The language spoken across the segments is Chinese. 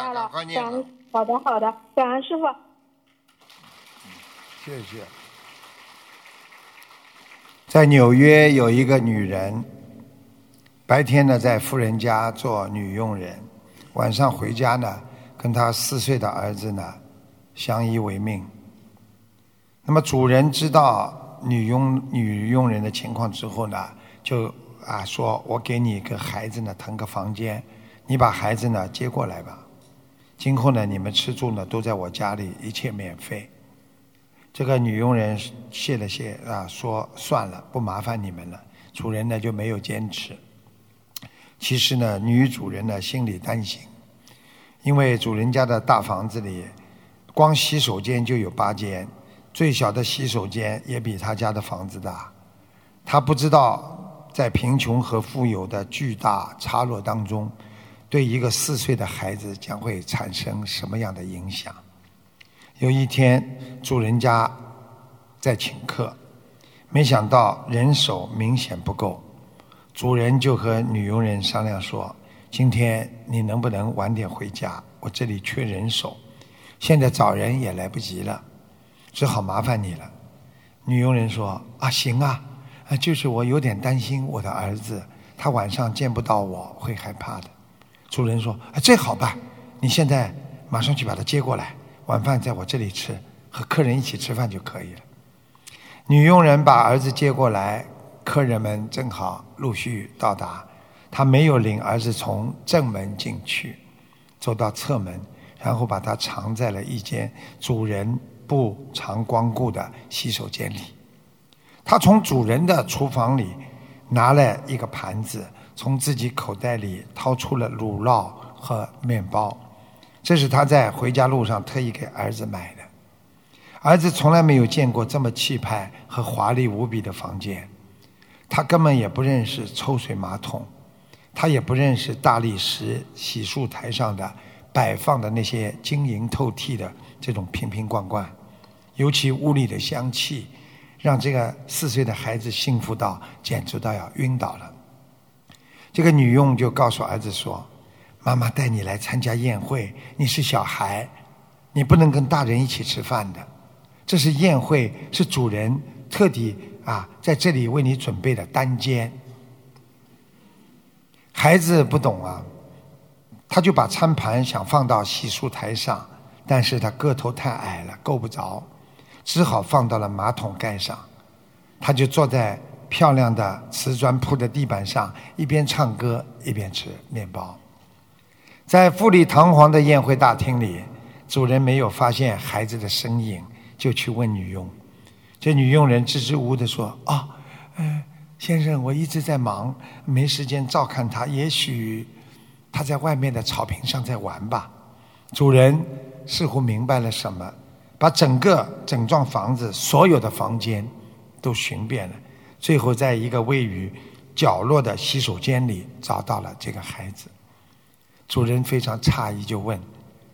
白了， 快念了。 好的，感恩师傅。 谢谢。在纽约有一个女人，白天呢在富人家做女佣人，晚上回家呢跟她4岁的儿子呢相依为命。那么主人知道女佣人的情况之后呢，就说我给你一个孩子呢腾个房间，你把孩子呢接过来吧，今后呢你们吃住呢都在我家里，一切免费。这个女佣人谢了谢说算了，不麻烦你们了。主人呢就没有坚持。其实呢女主人呢心里担心，因为主人家的大房子里光洗手间就有8间，最小的洗手间也比他家的房子大。他不知道在贫穷和富有的巨大差落当中，对一个4岁的孩子将会产生什么样的影响。有一天主人家在请客，没想到人手明显不够，主人就和女佣人商量说，今天你能不能晚点回家，我这里缺人手，现在找人也来不及了，只好麻烦你了。女佣人说行啊，就是我有点担心我的儿子，他晚上见不到我会害怕的。主人说这好办，你现在马上去把他接过来，晚饭在我这里吃，和客人一起吃饭就可以了。女佣人把儿子接过来，客人们正好陆续到达，她没有领儿子从正门进去，走到侧门，然后把他藏在了一间主人不常光顾的洗手间里。她从主人的厨房里拿了一个盘子，从自己口袋里掏出了乳酪和面包，这是他在回家路上特意给儿子买的。儿子从来没有见过这么气派和华丽无比的房间，他根本也不认识抽水马桶，他也不认识大理石洗漱台上的摆放的那些晶莹透剔的这种瓶瓶罐罐，尤其屋里的香气让这个4岁的孩子幸福到简直到要晕倒了。这个女佣就告诉儿子说，妈妈带你来参加宴会，你是小孩，你不能跟大人一起吃饭的，这是宴会，是主人特地在这里为你准备的单间。孩子不懂他就把餐盘想放到洗漱台上，但是他个头太矮了，够不着，只好放到了马桶盖上。他就坐在漂亮的瓷砖铺的地板上，一边唱歌一边吃面包。在富丽堂皇的宴会大厅里，主人没有发现孩子的身影，就去问女佣。这女佣人支支吾吾地说先生，我一直在忙，没时间照看他，也许他在外面的草坪上在玩吧。主人似乎明白了什么，把整幢房子所有的房间都寻遍了，最后在一个位于角落的洗手间里找到了这个孩子。主人非常诧异，就问，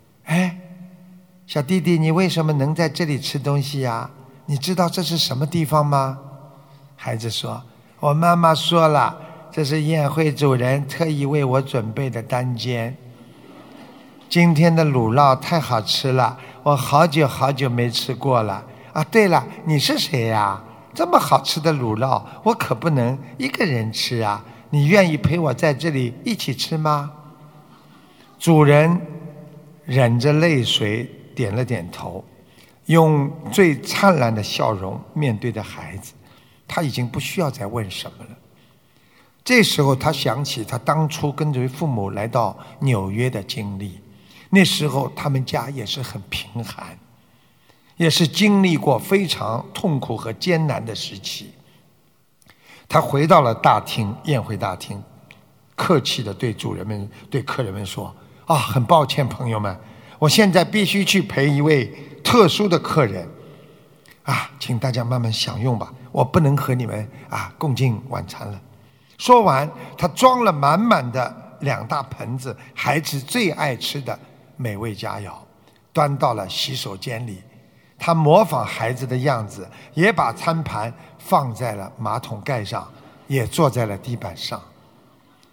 小弟弟，你为什么能在这里吃东西呀？你知道这是什么地方吗？孩子说，我妈妈说了，这是宴会主人特意为我准备的单间。今天的乳酪太好吃了，我好久好久没吃过了。对了，你是谁呀？这么好吃的乳酪，我可不能一个人吃啊！你愿意陪我在这里一起吃吗？主人忍着泪水点了点头，用最灿烂的笑容面对着孩子。他已经不需要再问什么了。这时候他想起他当初跟随父母来到纽约的经历，那时候他们家也是很贫寒，也是经历过非常痛苦和艰难的时期。他回到了宴会大厅，客气地对客人们说，很抱歉朋友们，我现在必须去陪一位特殊的客人请大家慢慢享用吧，我不能和你们共进晚餐了。说完，他装了满满的2大盆子孩子最爱吃的美味佳肴，端到了洗手间里。他模仿孩子的样子，也把餐盘放在了马桶盖上，也坐在了地板上。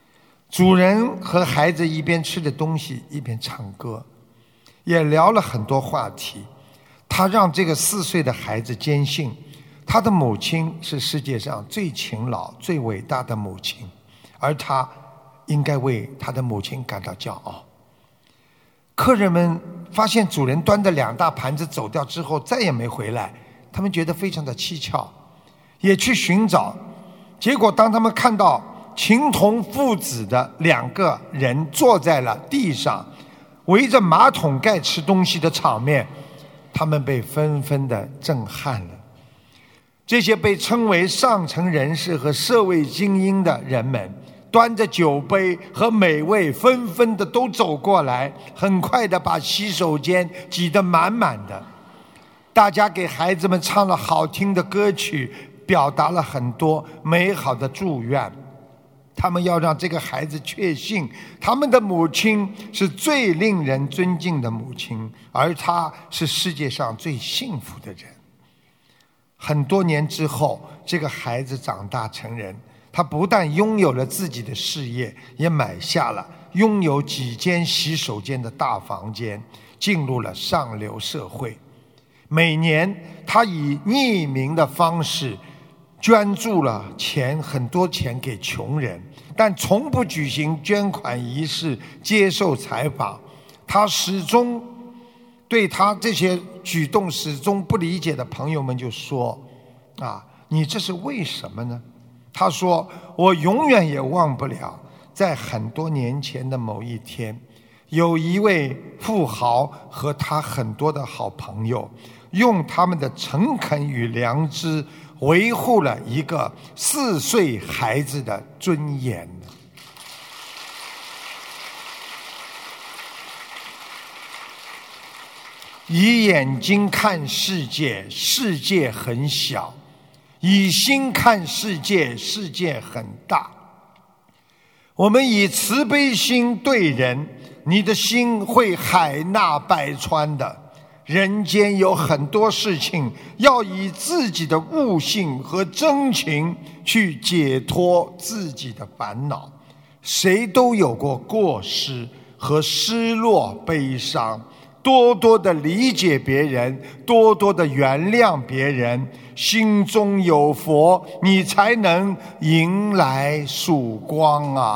主人和孩子一边吃着东西一边唱歌，也聊了很多话题。他让这个4岁的孩子坚信，他的母亲是世界上最勤劳、最伟大的母亲，而他应该为他的母亲感到骄傲。客人们发现主人端着2大盘子走掉之后再也没回来，他们觉得非常的蹊跷，也去寻找。结果当他们看到情同父子的2个人坐在了地上，围着马桶盖吃东西的场面，他们被纷纷的震撼了。这些被称为上层人士和社会精英的人们，端着酒杯和美味纷纷的都走过来，很快的把洗手间挤得满满的。大家给孩子们唱了好听的歌曲，表达了很多美好的祝愿。他们要让这个孩子确信，他们的母亲是最令人尊敬的母亲，而她是世界上最幸福的人。很多年之后，这个孩子长大成人，他不但拥有了自己的事业，也买下了拥有几间洗手间的大房间，进入了上流社会。每年他以匿名的方式捐助了很多钱给穷人，但从不举行捐款仪式、接受采访。他始终对他这些举动始终不理解的朋友们就说：你这是为什么呢？他说：我永远也忘不了，在很多年前的某一天，有一位富豪和他很多的好朋友，用他们的诚恳与良知维护了一个4岁孩子的尊严。以眼睛看世界，世界很小；以心看世界，世界很大。我们以慈悲心对人，你的心会海纳百川的。人间有很多事情要以自己的悟性和真情去解脱自己的烦恼。谁都有过过失和失落、悲伤，多多的理解别人，多多的原谅别人，心中有佛，你才能迎来曙光啊！